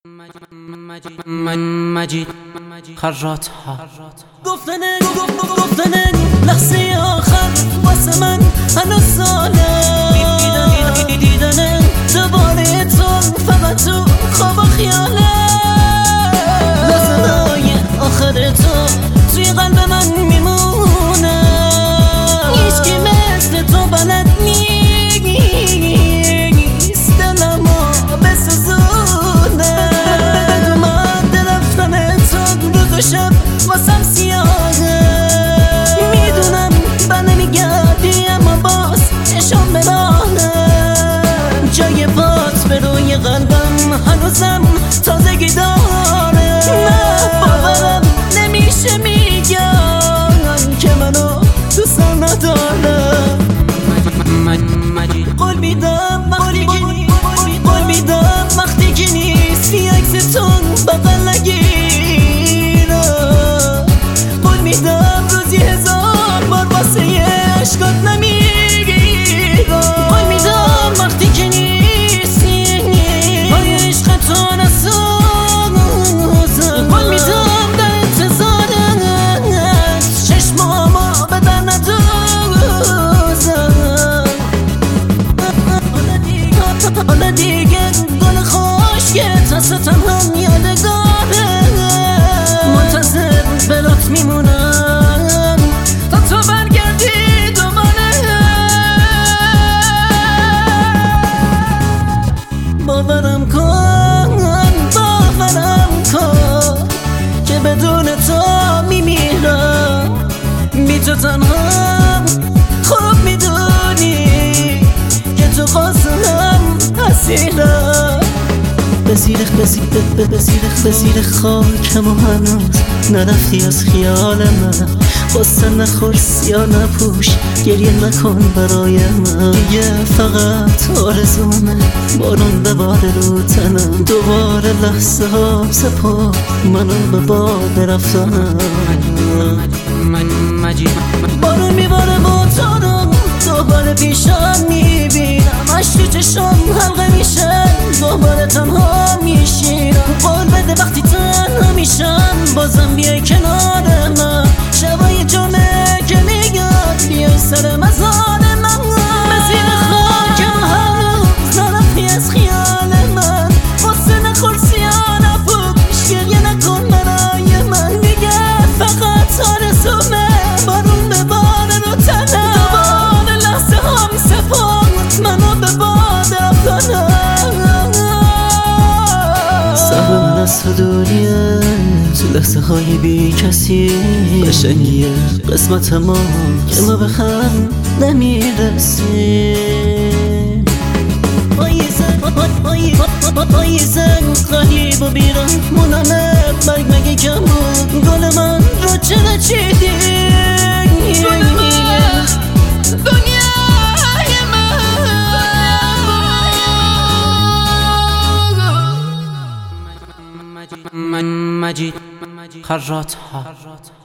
مجید خرات ها گفتن لحظه آخر واسه من هنوز ساله دیدن دوباره تو فقط تو خواب و خیاله لحظه های آخر تو توی قلب من میمونه هیچکی مثل تو بلد نیست دلمو بسوزونه بدون من رفتن تو روز و شب واسم سیاهه میدونم بنه میگردی اما باز چشم براهه جای پات به روی قلبم هنوزم تازگی داره باورم نمیشه میگم که منو دوست ندارم قول میدم وقتی که نیستی عکستون بغل نگیرم قول میدم روزی 1000 بار واسه عشقات نمیگیرم قول میدم وقتی که نیستی پای عشقتو نسوزم قول میدم در انتظارت چشمامو به در ندوزم حالا دیگه گل خوشگلت هستم هم یادگاره منتظر برات میمونم تا تو برگردی دوباره باورم کن که بدون تو میمیرم بی تو تنها خوب میدونی که تو قاسم اسیرم به زیر خاکم و هنوز نرفتی از خیال من قصه نخور سیا نپوش گریه نکن برای من دیگه فقط آرزومه بارون بباره رو تنم دوباره لحظه ها سپار منو به باد رفتنم بارون میباره با تارم دوباره پیشم میبینم عشق تو چشم حلقه میشه دوباره تنها میشیرم قول بده وقتی تنها میشم بازم بیای کنار من شبای جمعه که میگم بیای سر مزار من به زیر خاکم هنوز نرفتی از خیال من قصه نخور سیا نپوش گریه نکن برای من دیگه فقط آرزومه بارون بباره رو تنم دوباره لحظه هم سپرد منو به باد رفتنم صبر من از تو دوریه تو لحظه های بی کسی قشنگیه قسمت ما که ما به هم نمیرسیم پاییزن غریب و بیرحمونانه برگ مگه کم بود گل من رو چرا چیدی دنیای من مجید خرات ها